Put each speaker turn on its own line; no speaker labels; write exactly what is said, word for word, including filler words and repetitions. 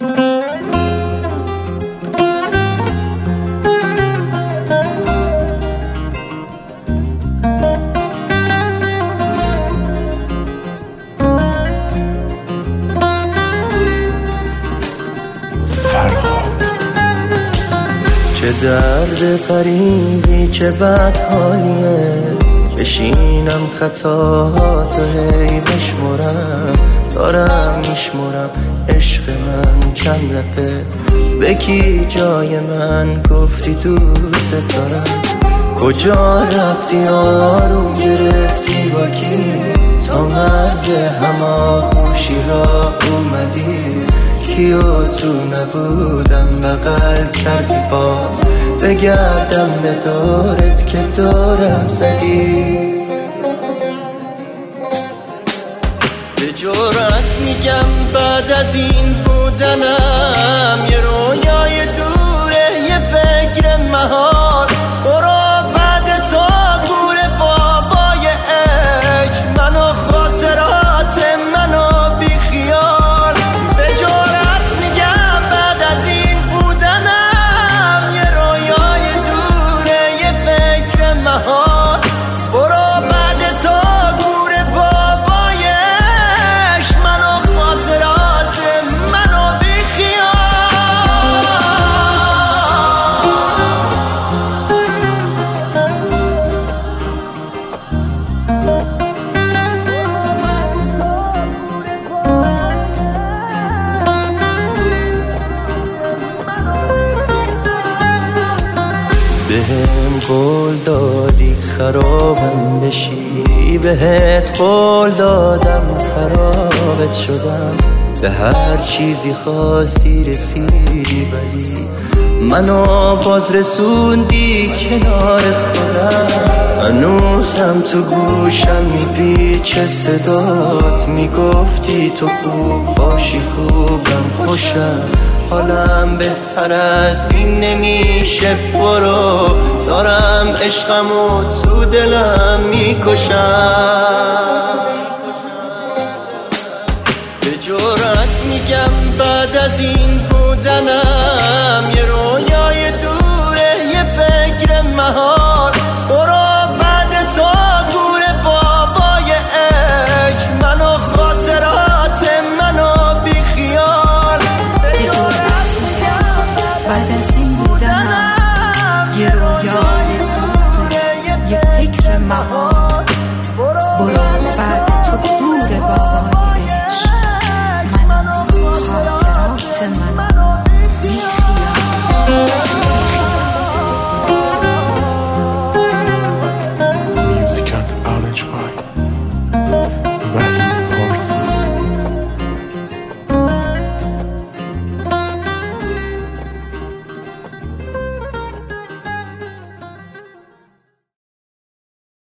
چه درد غریبی چه بد حالیه، کشینم خطاهاتو هی بشمرم، دارم میشمرم عشق من چند لفه. به کی جای من گفتی دوست دارم؟ کجا رفتی آروم گرفتی با کی؟ تا مرز هماغوشی را اومدی، کیو تو نبودم بغل کردی باز، بگردم به دارت که دارم زدی. به جرأت میگم بعد از این بودنم یه رویای دوره، یه فکر مهار. برو بعد تو گور بابای عشق، منو خاطرات منو بی خیال. به جرأت میگم بعد از این بودنم یه رویای دوره، یه فکر مهار. برو بعد تو گور بابای عشق، منو خاطرات منو بی خیال. بهم قول دادی خرابم بشی، بهت قول دادم خرابت شدم. به هر چیزی خواستی رسیدی، ولی منو باز رسوندی کنار خودم. هنوزم تو گوشم میپیچه صدات، میگفتی تو خوب باشی خوبم خوشم، حالم بهتر از این نمیشه. برو دارم عشقمو تو دلم میکشم. به جرأت میگم بعد از این